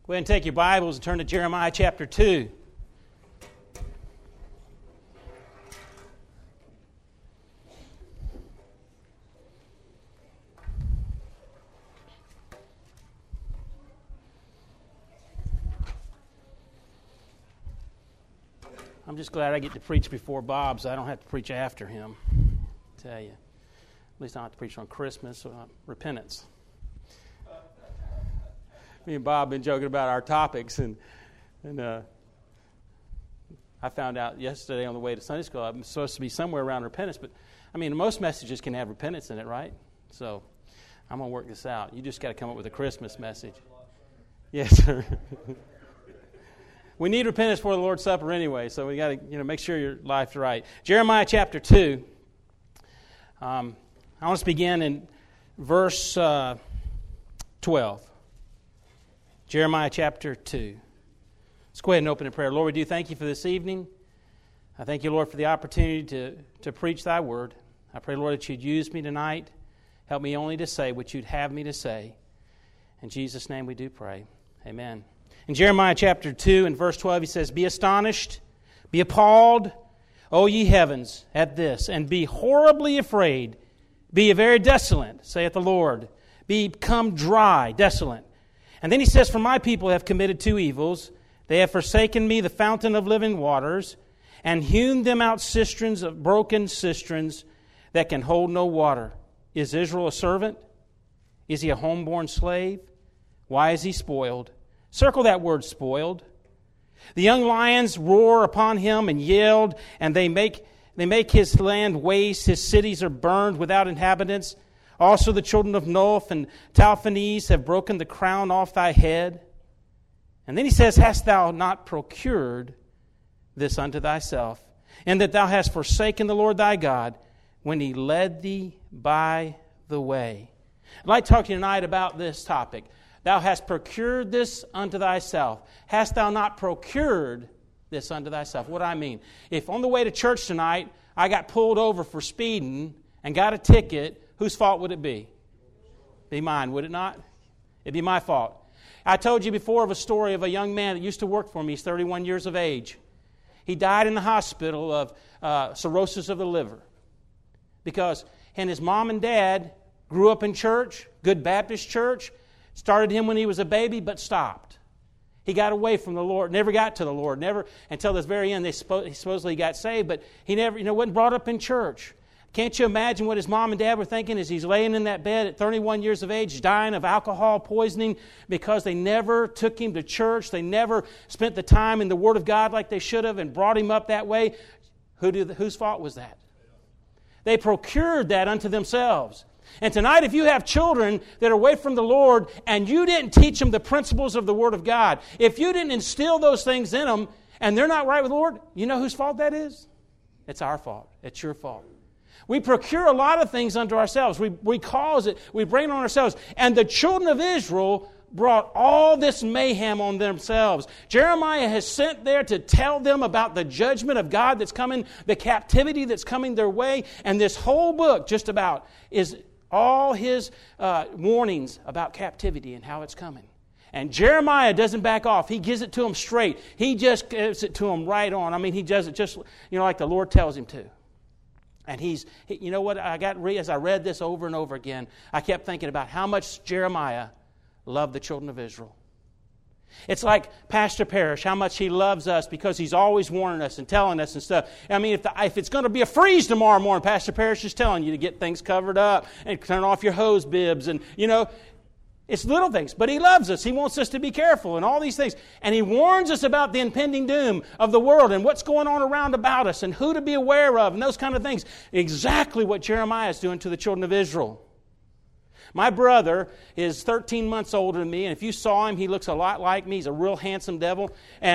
Go ahead and take your Bibles and turn to Jeremiah chapter 2. I'm just glad I get to preach before Bob, so I don't have to preach after him. I tell you. At least I don't have to preach on Christmas or repentance. Me and Bob have been joking about our topics, and I found out yesterday on the way to Sunday school I'm supposed to be somewhere around repentance, but I mean most messages can have repentance in it, right? So I'm going to work this out. You just got to come up with a Christmas message. Yes, sir. We need repentance for the Lord's Supper anyway, so we got to make sure your life's right. Jeremiah chapter 2. I want us to begin in verse 12. Jeremiah chapter 2. Let's go ahead and open in prayer. Lord, we do thank you for this evening. I thank you, Lord, for the opportunity to preach thy word. I pray, Lord, that you'd use me tonight. Help me only to say what you'd have me to say. In Jesus' name we do pray. Amen. In Jeremiah chapter 2 and verse 12, he says, Be astonished, be appalled, O ye heavens, at this, and be horribly afraid. Be ye very desolate, saith the Lord. Become dry, desolate. And then he says, For my people have committed two evils. They have forsaken me, the fountain of living waters, and hewn them out cisterns of broken cisterns that can hold no water. Is Israel a servant? Is he a homeborn slave? Why is he spoiled? Circle that word, spoiled. The young lions roar upon him and yelled, and they make his land waste. His cities are burned without inhabitants. Also the children of Noph and Talphanes have broken the crown off thy head. And then he says, Hast thou not procured this unto thyself, and that thou hast forsaken the Lord thy God when he led thee by the way? I'd like to talk to you tonight about this topic. Thou hast procured this unto thyself. Hast thou not procured this unto thyself? What do I mean? If on the way to church tonight, I got pulled over for speeding and got a ticket, whose fault would it be? Be mine, would it not? It'd be my fault. I told you before of a story of a young man that used to work for me. He's 31 years of age. He died in the hospital of cirrhosis of the liver. And his mom and dad grew up in church, good Baptist church, started him when he was a baby, but stopped. He got away from the Lord, never got to the Lord, never until this very end. He supposedly got saved, but he never, wasn't brought up in church. Can't you imagine what his mom and dad were thinking as he's laying in that bed at 31 years of age, dying of alcohol poisoning because they never took him to church. They never spent the time in the Word of God like they should have and brought him up that way. Whose fault was that? They procured that unto themselves. And tonight, if you have children that are away from the Lord and you didn't teach them the principles of the Word of God, if you didn't instill those things in them and they're not right with the Lord, you know whose fault that is? It's our fault. It's your fault. We procure a lot of things unto ourselves. We cause it. We bring it on ourselves. And the children of Israel brought all this mayhem on themselves. Jeremiah has sent there to tell them about the judgment of God that's coming, the captivity that's coming their way. And this whole book just about is all his warnings about captivity and how it's coming. And Jeremiah doesn't back off. He gives it to them straight. He just gives it to them right on. I mean, he does it just, like the Lord tells him to. And you know what? As I read this over and over again, I kept thinking about how much Jeremiah loved the children of Israel. It's like Pastor Parrish, how much he loves us because he's always warning us and telling us and stuff. I mean, if it's going to be a freeze tomorrow morning, Pastor Parrish is telling you to get things covered up and turn off your hose bibs and, it's little things. But he loves us. He wants us to be careful and all these things. And he warns us about the impending doom of the world and what's going on around about us and who to be aware of and those kind of things. Exactly what Jeremiah is doing to the children of Israel. My brother is 13 months older than me, and if you saw him, he looks a lot like me. He's a real handsome devil.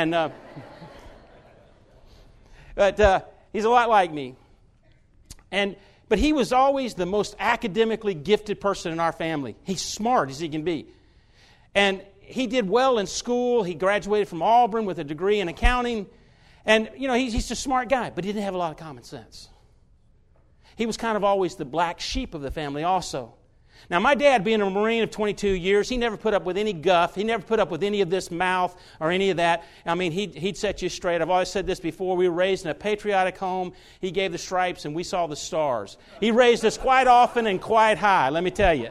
But he's a lot like me. But he was always the most academically gifted person in our family. He's smart as he can be. And he did well in school. He graduated from Auburn with a degree in accounting. And, he's a smart guy, but he didn't have a lot of common sense. He was kind of always the black sheep of the family also. Now, my dad, being a Marine of 22 years, he never put up with any guff. He never put up with any of this mouth or any of that. I mean, he'd set you straight. I've always said this before. We were raised in a patriotic home. He gave the stripes, and we saw the stars. He raised us quite often and quite high, let me tell you.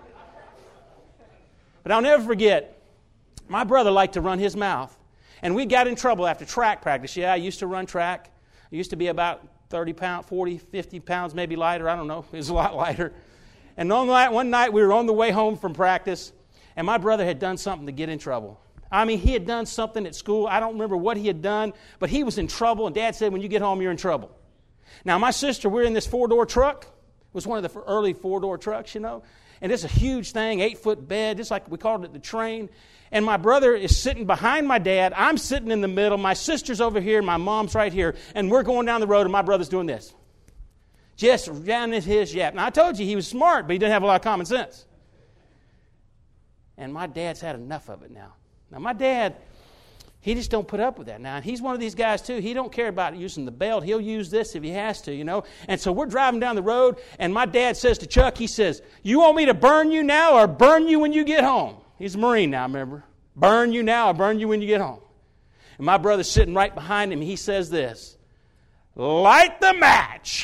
But I'll never forget, my brother liked to run his mouth. And we got in trouble after track practice. Yeah, I used to run track. I used to be about 30 pounds, 40, 50 pounds, maybe lighter. I don't know. It was a lot lighter. And one night we were on the way home from practice, and my brother had done something to get in trouble. I mean, he had done something at school. I don't remember what he had done, but he was in trouble, and Dad said, when you get home, you're in trouble. Now, my sister, we're in this 4-door truck. It was one of the early 4-door trucks, you know. And it's a huge thing, 8-foot bed, just like we called it the train. And my brother is sitting behind my dad. I'm sitting in the middle. My sister's over here, my mom's right here. And we're going down the road, and my brother's doing this. Just down in his yap. Now, I told you he was smart, but he didn't have a lot of common sense. And my dad's had enough of it now. Now, my dad, he just don't put up with that now. And he's one of these guys, too. He don't care about using the belt. He'll use this if he has to, you know. And so we're driving down the road, and my dad says to Chuck, he says, you want me to burn you now or burn you when you get home? He's a Marine now, remember. Burn you now or burn you when you get home. And my brother's sitting right behind him. He says this, light the match.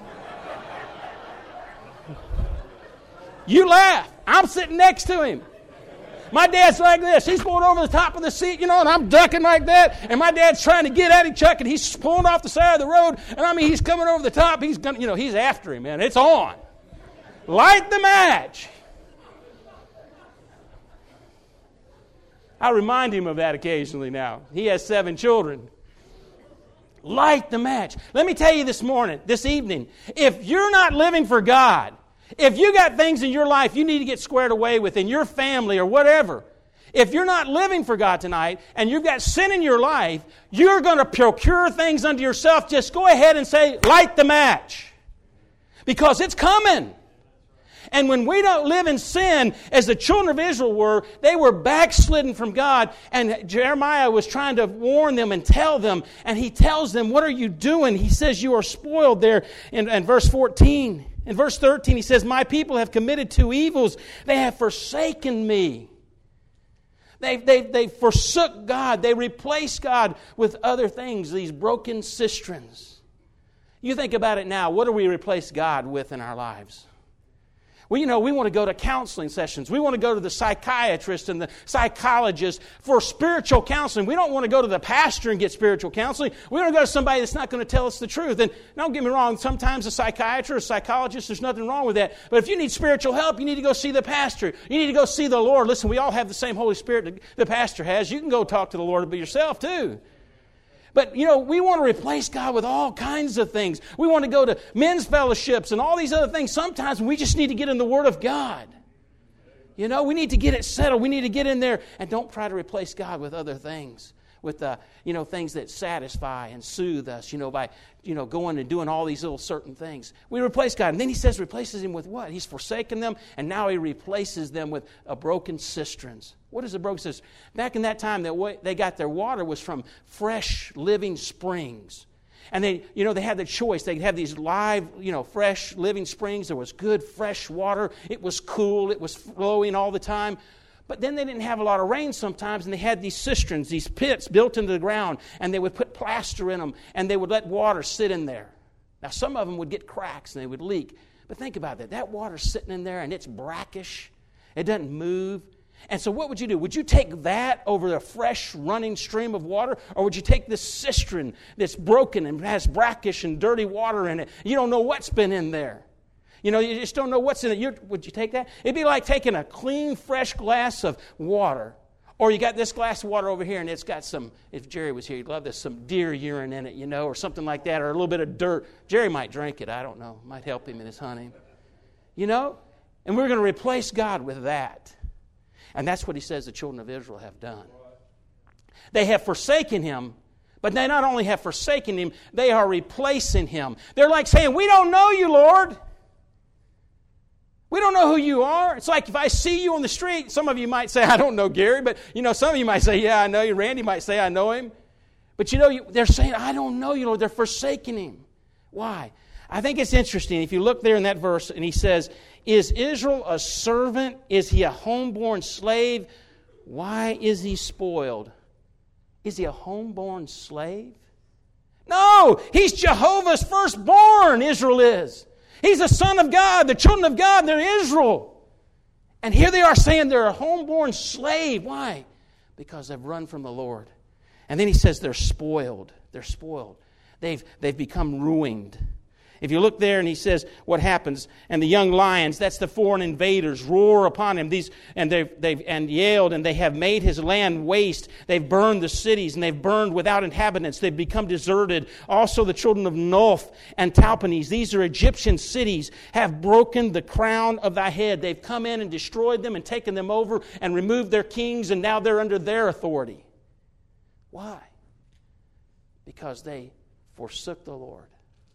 You laugh. I'm sitting next to him. My dad's like this. He's going over the top of the seat, you know, and I'm ducking like that. And my dad's trying to get at him, Chuck, and he's pulling off the side of the road. And I mean, he's coming over the top. He's gonna, you know, he's after him, man. It's on. Light the match. I remind him of that occasionally now. He has 7 children. Light the match. Let me tell you this evening, if you're not living for God, if you got things in your life you need to get squared away with in your family or whatever, if you're not living for God tonight and you've got sin in your life, you're going to procure things unto yourself. Just go ahead and say, light the match. Because it's coming. And when we don't live in sin, as the children of Israel were, they were backslidden from God. And Jeremiah was trying to warn them and tell them. And he tells them, what are you doing? He says, you are spoiled there in verse 14. In verse 13, he says, my people have committed 2 evils. They have forsaken me. They forsook God. They replaced God with other things, these broken cisterns. You think about it now. What do we replace God with in our lives? Well, you know, we want to go to counseling sessions. We want to go to the psychiatrist and the psychologist for spiritual counseling. We don't want to go to the pastor and get spiritual counseling. We want to go to somebody that's not going to tell us the truth. And don't get me wrong, sometimes a psychiatrist or psychologist, there's nothing wrong with that. But if you need spiritual help, you need to go see the pastor. You need to go see the Lord. Listen, we all have the same Holy Spirit that the pastor has. You can go talk to the Lord about yourself too. But, you know, we want to replace God with all kinds of things. We want to go to men's fellowships and all these other things. Sometimes we just need to get in the Word of God. You know, we need to get it settled. We need to get in there and don't try to replace God with other things. With, things that satisfy and soothe us, by, going and doing all these little certain things. We replace God. And then he says replaces him with what? He's forsaken them, and now he replaces them with a broken cisterns. What is a broken cistern? Back in that time, they got their water was from fresh, living springs. And they had the choice. They could have these live, fresh, living springs. There was good, fresh water. It was cool. It was flowing all the time. But then they didn't have a lot of rain sometimes, and they had these cisterns, these pits built into the ground, and they would put plaster in them, and they would let water sit in there. Now, some of them would get cracks, and they would leak. But think about that. That water's sitting in there, and it's brackish. It doesn't move. And so what would you do? Would you take that over a fresh running stream of water, or would you take this cistern that's broken and has brackish and dirty water in it? You don't know what's been in there. You just don't know what's in it. Would you take that? It'd be like taking a clean, fresh glass of water. Or you got this glass of water over here, and it's got some, if Jerry was here, he'd love this, some deer urine in it, or something like that, or a little bit of dirt. Jerry might drink it. I don't know. Might help him in his hunting. And we're going to replace God with that. And that's what he says the children of Israel have done. They have forsaken him. But they not only have forsaken him, they are replacing him. They're like saying, we don't know you, Lord. We don't know who you are. It's like if I see you on the street, some of you might say, I don't know Gary, but some of you might say, yeah, I know you. Randy might say, I know him. But they're saying, I don't know you, Lord. They're forsaking him. Why? I think it's interesting. If you look there in that verse, and he says, is Israel a servant? Is he a homeborn slave? Why is he spoiled? Is he a homeborn slave? No, he's Jehovah's firstborn, Israel is. He's a son of God. The children of God, they're Israel. And here they are saying they're a homeborn slave. Why? Because they've run from the Lord. And then he says they're spoiled. They're spoiled. They've become ruined. If you look there and he says what happens, and the young lions, that's the foreign invaders, roar upon him. They've yelled, and they have made his land waste. They've burned the cities, and they've burned without inhabitants. They've become deserted. Also the children of Noph and Talpanes, these are Egyptian cities, have broken the crown of thy head. They've come in and destroyed them and taken them over and removed their kings, and now they're under their authority. Why? Because they forsook the Lord.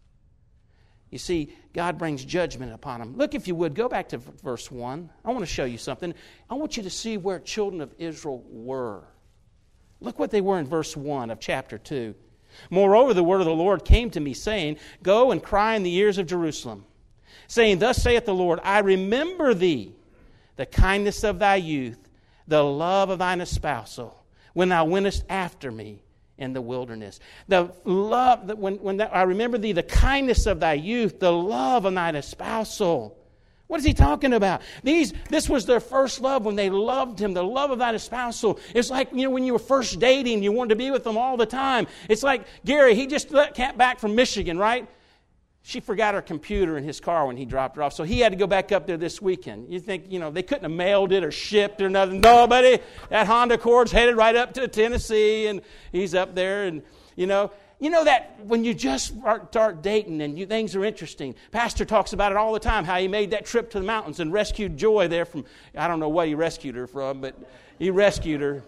You see, God brings judgment upon them. Look, if you would, go back to verse 1. I want to show you something. I want you to see where children of Israel were. Look what they were in verse 1 of chapter 2. Moreover, the word of the Lord came to me, saying, Go and cry in the ears of Jerusalem, saying, Thus saith the Lord, I remember thee, the kindness of thy youth, the love of thine espousal, when thou wentest after me in the wilderness. The love, that I remember thee, the kindness of thy youth, the love of thine espousal. What is he talking about? This was their first love when they loved him, the love of thine espousal. It's like, when you were first dating, you wanted to be with them all the time. It's like Gary, he just got back from Michigan, right? She forgot her computer in his car when he dropped her off, so he had to go back up there this weekend. You think, they couldn't have mailed it or shipped or nothing. No, buddy, that Honda Accord's headed right up to Tennessee, and he's up there, and, you know that when you just start dating and things are interesting. Pastor talks about it all the time, how he made that trip to the mountains and rescued Joy there from, I don't know what he rescued her from, but he rescued her.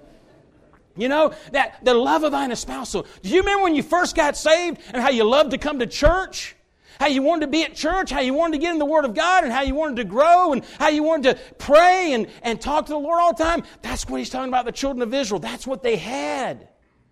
That the love of thine espousal. Do you remember when you first got saved and how you loved to come to church? How you wanted to be at church, how you wanted to get in the Word of God, and how you wanted to grow, and how you wanted to pray and talk to the Lord all the time. That's what he's talking about, the children of Israel. That's what they had.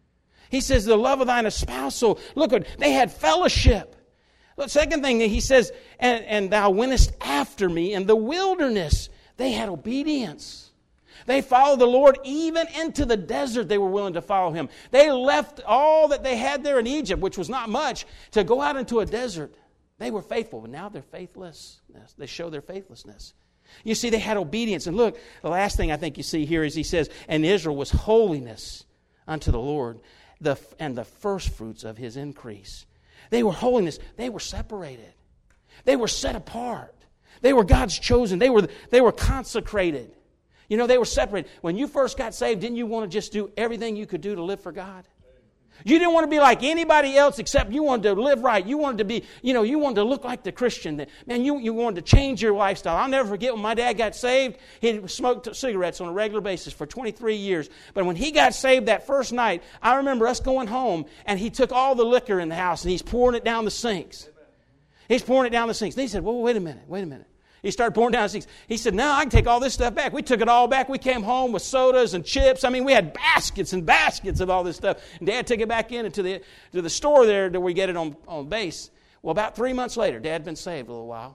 He says, the love of thine espousal. Look, they had fellowship. The second thing that he says, and thou wentest after me in the wilderness. They had obedience. They followed the Lord even into the desert. They were willing to follow him. They left all that they had there in Egypt, which was not much, to go out into a desert. They were faithful, but now they're faithless. They show their faithlessness. You see, they had obedience. And look, the last thing I think you see here is he says, and Israel was holiness unto the Lord, and the first fruits of his increase. They were holiness. They were separated. They were set apart. They were God's chosen. They were consecrated. They were separated. When you first got saved, didn't you want to just do everything you could do to live for God? You didn't want to be like anybody else except you wanted to live right. You wanted to be, you wanted to look like the Christian. Man, you wanted to change your lifestyle. I'll never forget when my dad got saved. He smoked cigarettes on a regular basis for 23 years. But when he got saved that first night, I remember us going home, and he took all the liquor in the house, and he's pouring it down the sinks. He's pouring it down the sinks. And he said, well, wait a minute. He started pouring down the sinks. He said, no, I can take all this stuff back. We took it all back. We came home with sodas and chips. We had baskets and baskets of all this stuff. And Dad took it back into the store there that we get it on base. Well, about 3 months later, Dad had been saved a little while.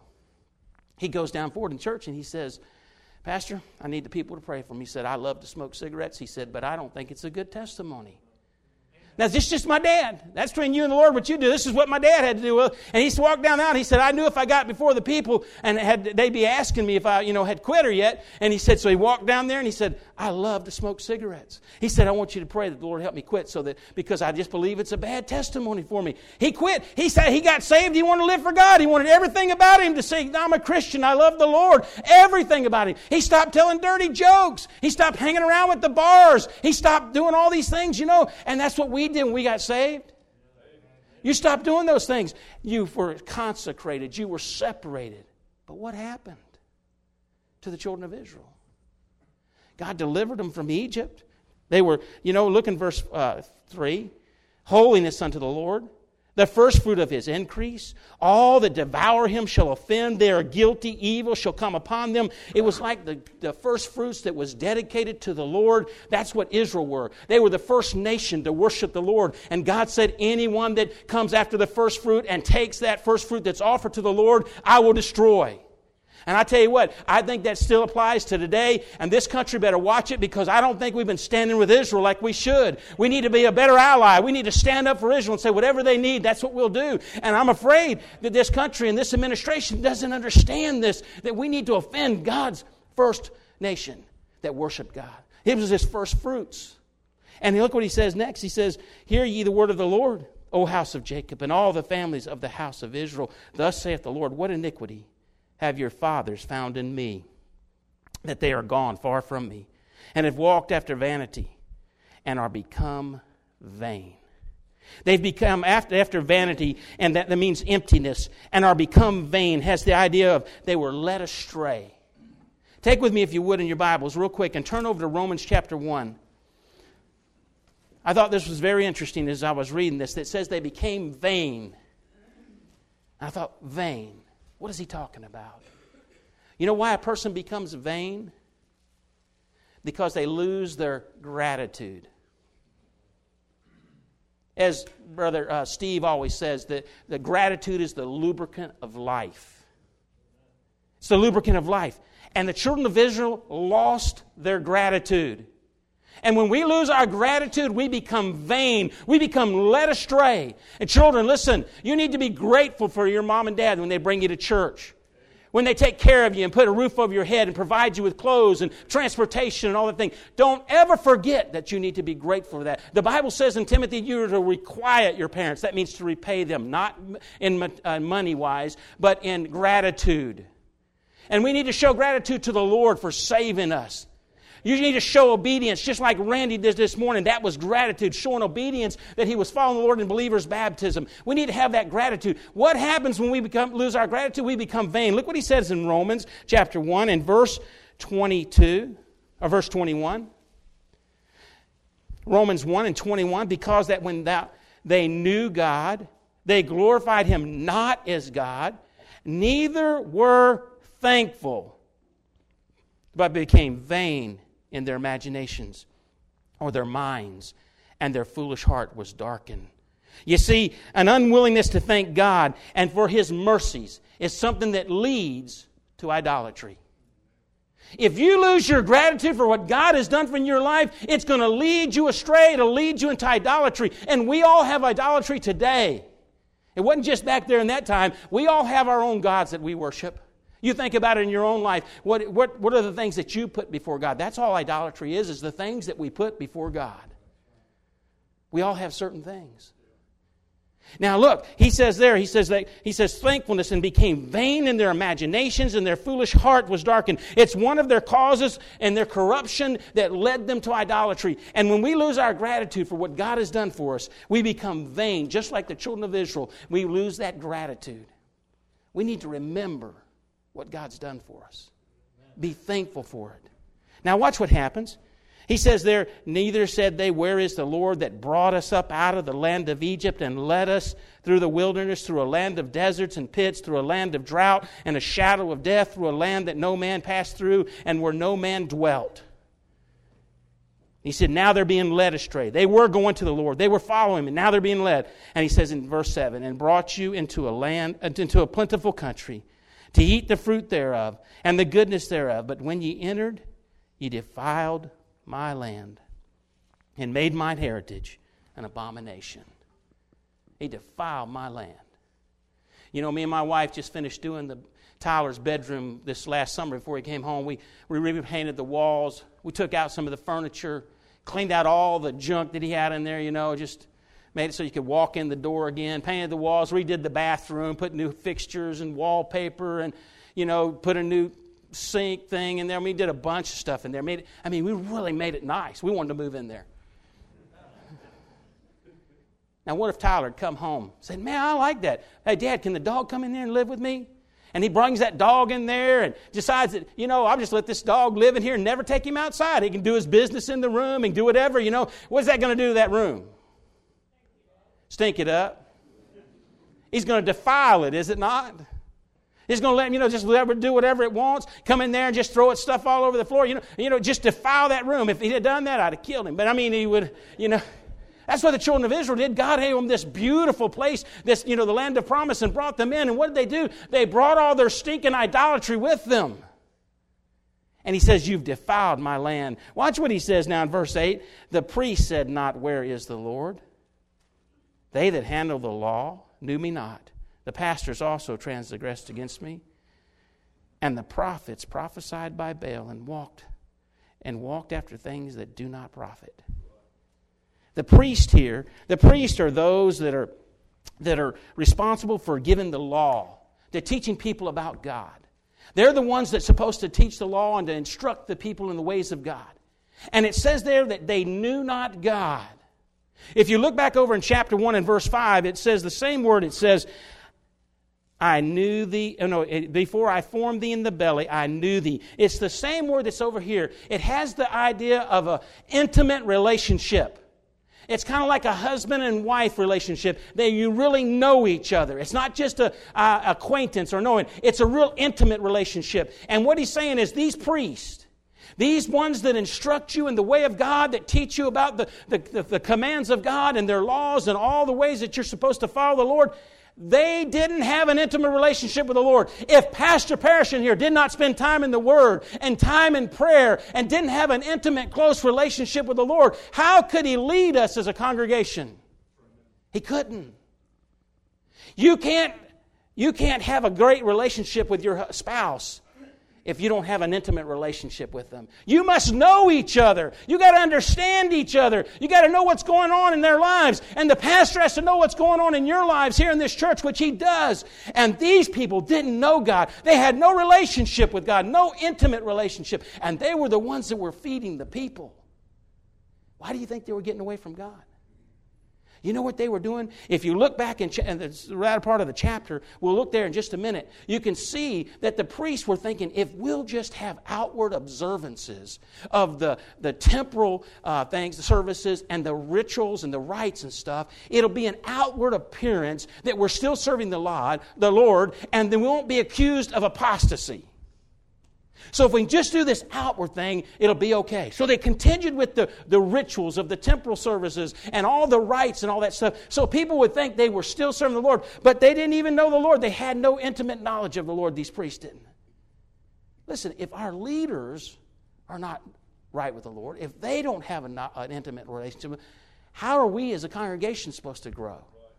He goes down forward in church and he says, Pastor, I need the people to pray for me. He said, I love to smoke cigarettes. He said, but I don't think it's a good testimony. Now, this is just my dad. That's between you and the Lord, what you do. This is what my dad had to do. And he walked down the aisle, and he said, I knew if I got before the people, and they'd be asking me if I, had quit or yet. And he said, so he walked down there, and he said, I love to smoke cigarettes. He said, I want you to pray that the Lord help me quit because I just believe it's a bad testimony for me. He quit. He said he got saved. He wanted to live for God. He wanted everything about him to say, I'm a Christian. I love the Lord. Everything about him. He stopped telling dirty jokes. He stopped hanging around with the bars. He stopped doing all these things, and that's what we did when we got saved. You stopped doing those things. You were consecrated. You were separated. But what happened to the children of Israel? God delivered them from Egypt. They were, look in verse 3. Holiness unto the Lord. the first fruit of his increase. All that devour him shall offend. They are guilty. Evil shall come upon them. It was like the first fruits that was dedicated to the Lord. That's what Israel were. They were the first nation to worship the Lord. And God said, anyone that comes after the first fruit and takes that first fruit that's offered to the Lord, I will destroy. And I tell you what, I think that still applies to today, and this country better watch it, because I don't think we've been standing with Israel like we should. We need to be a better ally. We need to stand up for Israel and say whatever they need, that's what we'll do. And I'm afraid that this country and this administration doesn't understand this, that we need to offend God's first nation that worshiped God. It was his first fruits. And look what he says next. He says, hear ye the word of the Lord, O house of Jacob, and all the families of the house of Israel. Thus saith the Lord, what iniquity have your fathers found in me, that they are gone far from me, and have walked after vanity, and are become vain. They've become after vanity, and that means emptiness, and are become vain. Has the idea of they were led astray. Take with me, if you would, in your Bibles real quick, and turn over to Romans chapter 1. I thought this was very interesting as I was reading this. That says they became vain. I thought, vain. What is he talking about? You know why a person becomes vain? Because they lose their gratitude. As Brother Steve always says, that the gratitude is the lubricant of life. It's the lubricant of life. And the children of Israel lost their gratitude. And when we lose our gratitude, we become vain. We become led astray. And children, listen, you need to be grateful for your mom and dad when they bring you to church. When they take care of you and put a roof over your head and provide you with clothes and transportation and all that thing. Don't ever forget that you need to be grateful for that. The Bible says in Timothy, you are to requite your parents. That means to repay them, not in money-wise, but in gratitude. And we need to show gratitude to the Lord for saving us. You need to show obedience, just like Randy did this morning. That was gratitude, showing obedience that he was following the Lord in believer's baptism. We need to have that gratitude. What happens when we lose our gratitude? We become vain. Look what he says in Romans chapter 1 and verse 22, or verse 21. Romans 1 and 21, because that when they knew God, they glorified him not as God, neither were thankful, but became vain in their imaginations or their minds, and their foolish heart was darkened. You see, an unwillingness to thank God and for his mercies is something that leads to idolatry. If you lose your gratitude for what God has done for your life, it's going to lead you astray. It'll lead you into idolatry. And we all have idolatry today. It wasn't just back there in that time. We all have our own gods that we worship. You think about it in your own life. What are the things that you put before God? That's all idolatry is the things that we put before God. We all have certain things. Now look, he says thankfulness and became vain in their imaginations, and their foolish heart was darkened. It's one of their causes and their corruption that led them to idolatry. And when we lose our gratitude for what God has done for us, we become vain, just like the children of Israel. We lose that gratitude. We need to remember what God's done for us. Be thankful for it. Now watch what happens. He says there, neither said they, where is the Lord that brought us up out of the land of Egypt and led us through the wilderness, through a land of deserts and pits, through a land of drought and a shadow of death, through a land that no man passed through and where no man dwelt. He said, now they're being led astray. They were going to the Lord. They were following him, and now they're being led. And he says in verse 7, and brought you into a plentiful country, to eat the fruit thereof, and the goodness thereof. But when ye entered, ye defiled my land, and made mine heritage an abomination. He defiled my land. You know, me and my wife just finished doing Tyler's bedroom this last summer before he came home. We repainted the walls. We took out some of the furniture, cleaned out all the junk that he had in there, just made it so you could walk in the door again, painted the walls, redid the bathroom, put new fixtures and wallpaper, and, put a new sink thing in there. We did a bunch of stuff in there. We really made it nice. We wanted to move in there. Now, what if Tyler had come home and said, man, I like that. Hey, Dad, can the dog come in there and live with me? And he brings that dog in there and decides that, I'll just let this dog live in here and never take him outside. He can do his business in the room and do whatever, What's that going to do to that room? Stink it up. He's going to defile it, is it not? He's going to let him, just let it do whatever it wants. Come in there and just throw its stuff all over the floor. Just defile that room. If he had done that, I'd have killed him. But he would, That's what the children of Israel did. God gave them this beautiful place, the land of promise, and brought them in. And what did they do? They brought all their stinking idolatry with them. And he says, you've defiled my land. Watch what he says now in verse 8. The priest said not, where is the Lord? They that handle the law knew me not. The pastors also transgressed against me. And the prophets prophesied by Baal and walked after things that do not profit. The priests are those that are responsible for giving the law. They're teaching people about God. They're the ones that's supposed to teach the law and to instruct the people in the ways of God. And it says there that they knew not God. If you look back over in chapter 1 and verse 5, it says the same word. It says, I knew thee, before I formed thee in the belly, I knew thee. It's the same word that's over here. It has the idea of an intimate relationship. It's kind of like a husband and wife relationship. You really know each other. It's not just an acquaintance or knowing. It's a real intimate relationship. And what he's saying is these priests, these ones that instruct you in the way of God, that teach you about the commands of God and their laws and all the ways that you're supposed to follow the Lord, they didn't have an intimate relationship with the Lord. If Pastor Parrish in here did not spend time in the Word and time in prayer and didn't have an intimate, close relationship with the Lord, how could he lead us as a congregation? He couldn't. You can't have a great relationship with your spouse if you don't have an intimate relationship with them. You must know each other. You got to understand each other. You got to know what's going on in their lives. And the pastor has to know what's going on in your lives here in this church, which he does. And these people didn't know God. They had no relationship with God, no intimate relationship. And they were the ones that were feeding the people. Why do you think they were getting away from God? You know what they were doing? If you look back in the latter part of the chapter, we'll look there in just a minute, you can see that the priests were thinking, if we'll just have outward observances of the temporal things, the services, and the rituals and the rites and stuff, it'll be an outward appearance that we're still serving the Lord, and then we won't be accused of apostasy. So if we just do this outward thing, it'll be okay. So they continued with the rituals of the temporal services and all the rites and all that stuff. So people would think they were still serving the Lord, but they didn't even know the Lord. They had no intimate knowledge of the Lord, these priests didn't. Listen, if our leaders are not right with the Lord, if they don't have an intimate relationship, how are we as a congregation supposed to grow?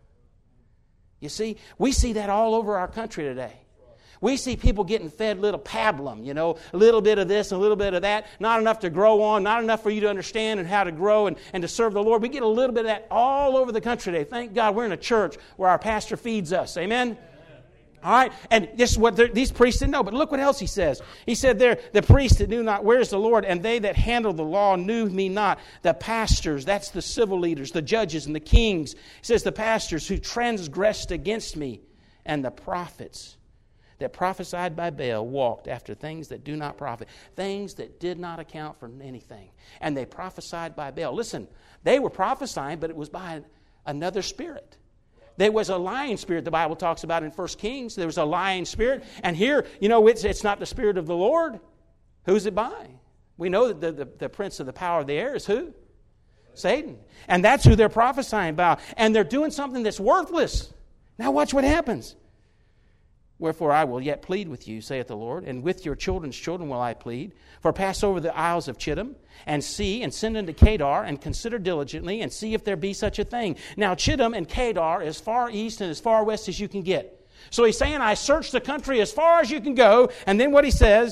You see, we see that all over our country today. We see people getting fed little pablum, a little bit of this, a little bit of that, not enough to grow on, not enough for you to understand and how to grow and to serve the Lord. We get a little bit of that all over the country today. Thank God we're in a church where our pastor feeds us. Amen? All right? And this is what these priests didn't know. But look what else he says. He said there, the priests that knew not, where's the Lord? And they that handle the law knew me not. The pastors, that's the civil leaders, the judges and the kings. He says the pastors who transgressed against me, and the prophets that prophesied by Baal walked after things that do not profit, things that did not account for anything. And they prophesied by Baal. Listen, they were prophesying, but it was by another spirit. There was a lying spirit the Bible talks about in 1 Kings. There was a lying spirit. And here, it's not the Spirit of the Lord. Who's it by? We know that the prince of the power of the air is who? Satan. And that's who they're prophesying about. And they're doing something that's worthless. Now watch what happens. Wherefore I will yet plead with you, saith the Lord, and with your children's children will I plead. For pass over the isles of Chittim, and see, and send unto Kedar, and consider diligently, and see if there be such a thing. Now Chittim and Kedar is far east and as far west as you can get. So he's saying, I searched the country as far as you can go. And then what he says,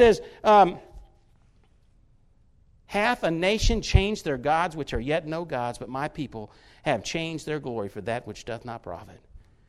hath a nation changed their gods, which are yet no gods, but my people have changed their glory for that which doth not profit.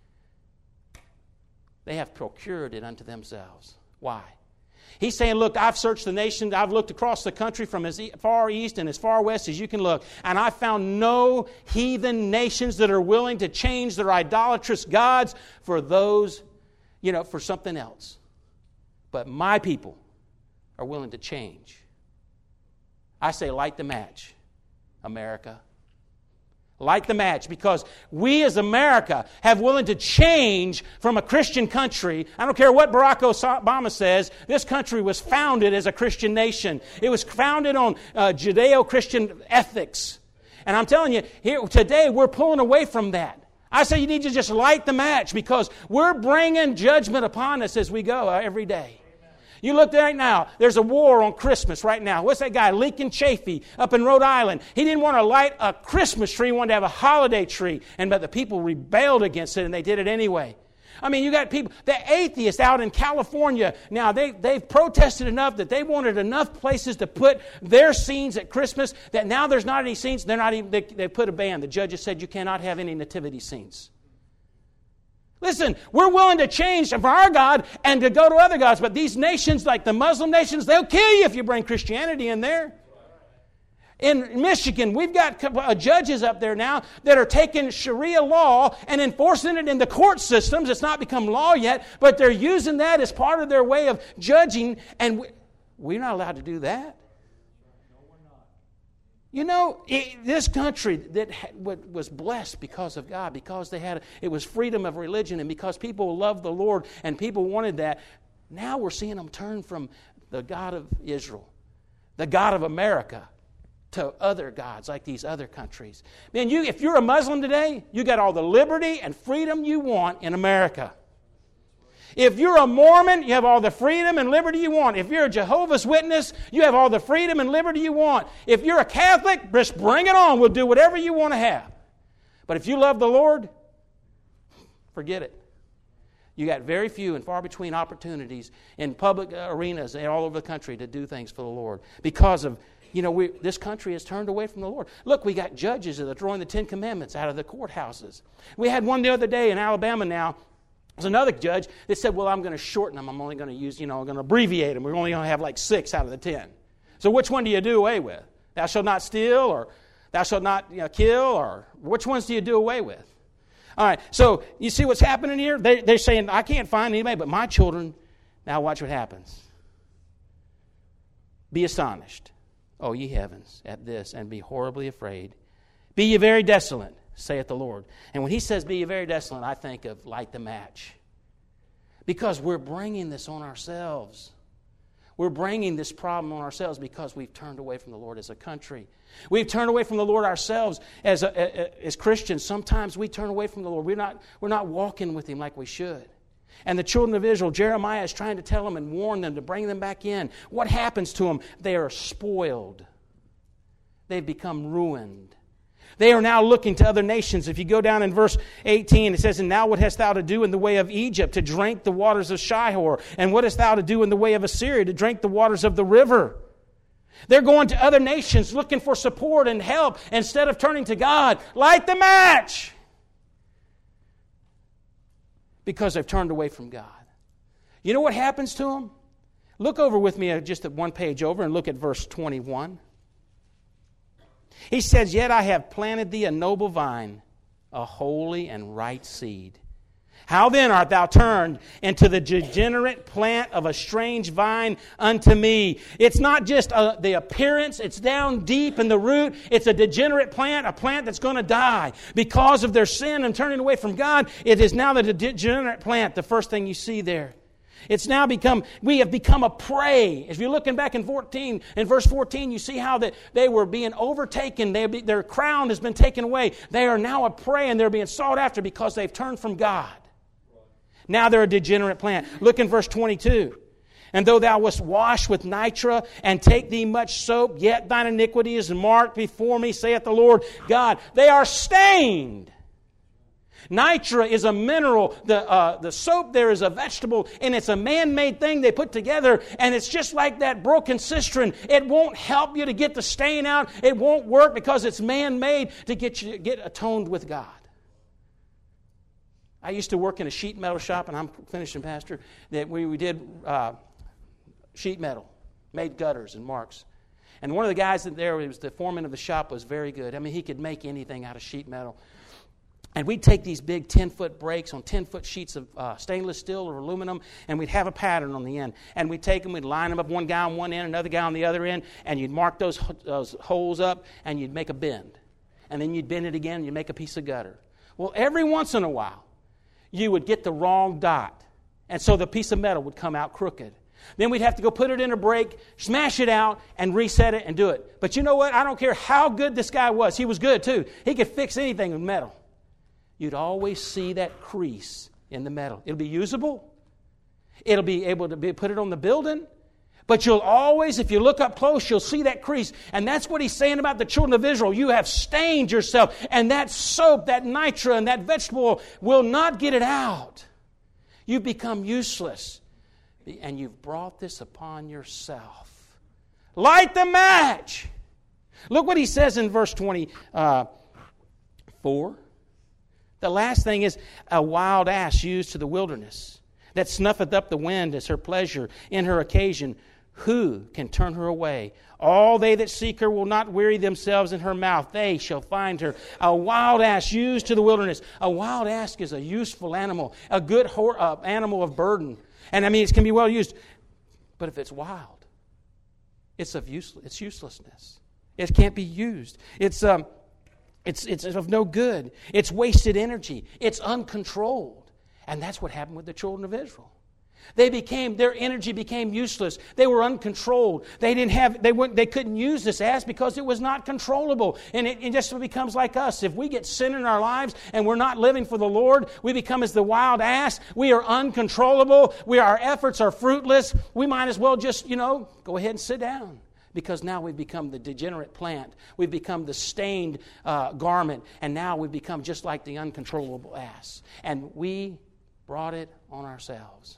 They have procured it unto themselves. Why? He's saying, look, I've searched the nation. I've looked across the country from as far east and as far west as you can look. And I found no heathen nations that are willing to change their idolatrous gods for those, for something else. But my people are willing to change. I say, light the match, America. Light the match, because we as America have willing to change from a Christian country. I don't care what Barack Obama says. This country was founded as a Christian nation. It was founded on Judeo-Christian ethics. And I'm telling you, here today we're pulling away from that. I say you need to just light the match, because we're bringing judgment upon us as we go every day. You look right now, there's a war on Christmas right now. What's that guy, Lincoln Chafee, up in Rhode Island? He didn't want to light a Christmas tree, he wanted to have a holiday tree. But the people rebelled against it, and they did it anyway. I mean, you got people, the atheists out in California, now they've protested enough that they wanted enough places to put their scenes at Christmas that now there's not any scenes, they put a ban. The judges said you cannot have any nativity scenes. Listen, we're willing to change for our God and to go to other gods, but these nations, like the Muslim nations, they'll kill you if you bring Christianity in there. In Michigan, we've got judges up there now that are taking Sharia law and enforcing it in the court systems. It's not become law yet, but they're using that as part of their way of judging, and we're not allowed to do that. You know, this country that was blessed because of God, because it was freedom of religion, and because people loved the Lord and people wanted that. Now we're seeing them turn from the God of Israel, the God of America, to other gods like these other countries. Man, if you're a Muslim today, you got all the liberty and freedom you want in America. If you're a Mormon, you have all the freedom and liberty you want. If you're a Jehovah's Witness, you have all the freedom and liberty you want. If you're a Catholic, just bring it on. We'll do whatever you want to have. But if you love the Lord, forget it. You got very few and far between opportunities in public arenas and all over the country to do things for the Lord because of, this country has turned away from the Lord. Look, we got judges that are throwing the Ten Commandments out of the courthouses. We had one the other day in Alabama now. There's another judge that said, well, I'm going to shorten them. I'm only going to use, I'm going to abbreviate them. We're only going to have like 6 out of the 10. So which one do you do away with? Thou shalt not steal, or thou shalt not kill, or which ones do you do away with? All right, so you see what's happening here? They're saying, I can't find anybody but my children. Now watch what happens. Be astonished, O ye heavens, at this, and be horribly afraid. Be ye very desolate, saith the Lord. And when he says, be ye very desolate, I think of light the match. Because we're bringing this on ourselves. We're bringing this problem on ourselves because we've turned away from the Lord as a country. We've turned away from the Lord ourselves as Christians. Sometimes we turn away from the Lord. We're not walking with Him like we should. And the children of Israel, Jeremiah is trying to tell them and warn them to bring them back in. What happens to them? They are spoiled. They've become ruined. They are now looking to other nations. If you go down in verse 18, it says, and now what hast thou to do in the way of Egypt, to drink the waters of Shihor? And what hast thou to do in the way of Assyria, to drink the waters of the river? They're going to other nations looking for support and help instead of turning to God. Light the match! Because they've turned away from God. You know what happens to them? Look over with me just at one page over and look at verse 21. He says, yet I have planted thee a noble vine, a holy and right seed. How then art thou turned into the degenerate plant of a strange vine unto me? It's not just the appearance, it's down deep in the root. It's a degenerate plant, a plant that's going to die. Because of their sin and turning away from God, it is now the degenerate plant, the first thing you see there. It's now we have become a prey. If you're looking back in verse 14, you see how that they were being overtaken. Their crown has been taken away. They are now a prey and they're being sought after because they've turned from God. Now they're a degenerate plant. Look in verse 22. And though thou wast washed with nitre and take thee much soap, yet thine iniquity is marked before me, saith the Lord God. They are stained. Nitre is a mineral. The soap there is a vegetable, and it's a man-made thing they put together, and it's just like that broken cistern. It won't help you to get the stain out. It won't work because it's man-made to get you to get atoned with God. I used to work in a sheet metal shop, and I'm finishing, Pastor, that we did sheet metal, made gutters and marks. And one of the guys there, he was the foreman of the shop, was very good. I mean, he could make anything out of sheet metal. And we'd take these big 10-foot breaks on 10-foot sheets of stainless steel or aluminum, and we'd have a pattern on the end. And we'd take them, we'd line them up, one guy on one end, another guy on the other end, and you'd mark those holes up, and you'd make a bend. and then you'd bend it again and you'd make a piece of gutter. Well, every once in a while, you would get the wrong dot, and so the piece of metal would come out crooked. Then we'd have to go put it in a break, smash it out, and reset it and do it. But you know what? I don't care how good this guy was. He was good too. He could fix anything with metal. You'd always see that crease in the metal. It'll be usable. It'll be able to be put it on the building. But you'll always, if you look up close, you'll see that crease. And that's what he's saying about the children of Israel. You have stained yourself. And that soap, that nitra, and that vegetable oil will not get it out. You've become useless. And you've brought this upon yourself. Light the match. Look what he says in verse 24. The last thing is a wild ass used to the wilderness, that snuffeth up the wind as her pleasure in her occasion. Who can turn her away? All they that seek her will not weary themselves in her mouth. They shall find her. A wild ass used to the wilderness. A wild ass is a useful animal, a good animal of burden. And I mean, it can be well used. But if it's wild, it's uselessness. It can't be used. It's of no good. It's wasted energy. It's uncontrolled. And that's what happened with the children of Israel. Their energy became useless. They were uncontrolled. They couldn't use this ass because it was not controllable. And it just becomes like us. If we get sin in our lives and we're not living for the Lord, we become as the wild ass. We are uncontrollable. Our efforts are fruitless. We might as well just, go ahead and sit down. Because now we've become the degenerate plant. We've become the stained garment. And now we've become just like the uncontrollable ass. And we brought it on ourselves.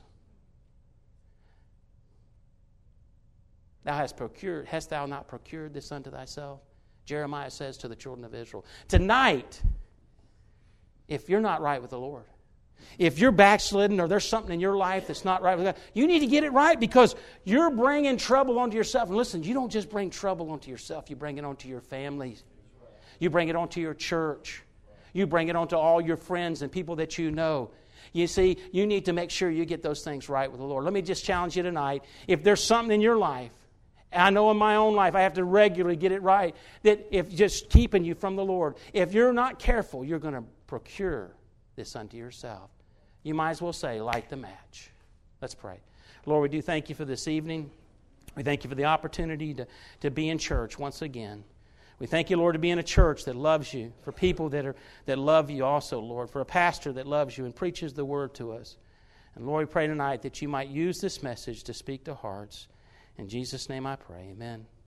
Hast thou not procured this unto thyself? Jeremiah says to the children of Israel. Tonight, if you're not right with the Lord, if you're backslidden or there's something in your life that's not right with God, you need to get it right because you're bringing trouble onto yourself. And listen, you don't just bring trouble onto yourself. You bring it onto your families. You bring it onto your church. You bring it onto all your friends and people that you know. You see, you need to make sure you get those things right with the Lord. Let me just challenge you tonight. If there's something in your life, I know in my own life I have to regularly get it right, that if just keeping you from the Lord, if you're not careful, you're going to procure this unto yourself. You might as well say, light the match. Let's pray. Lord, we do thank you for this evening. We thank you for the opportunity to be in church once again. We thank you, Lord, to be in a church that loves you, for people that love you also, Lord, for a pastor that loves you and preaches the word to us. And Lord, we pray tonight that you might use this message to speak to hearts. In Jesus' name I pray, amen.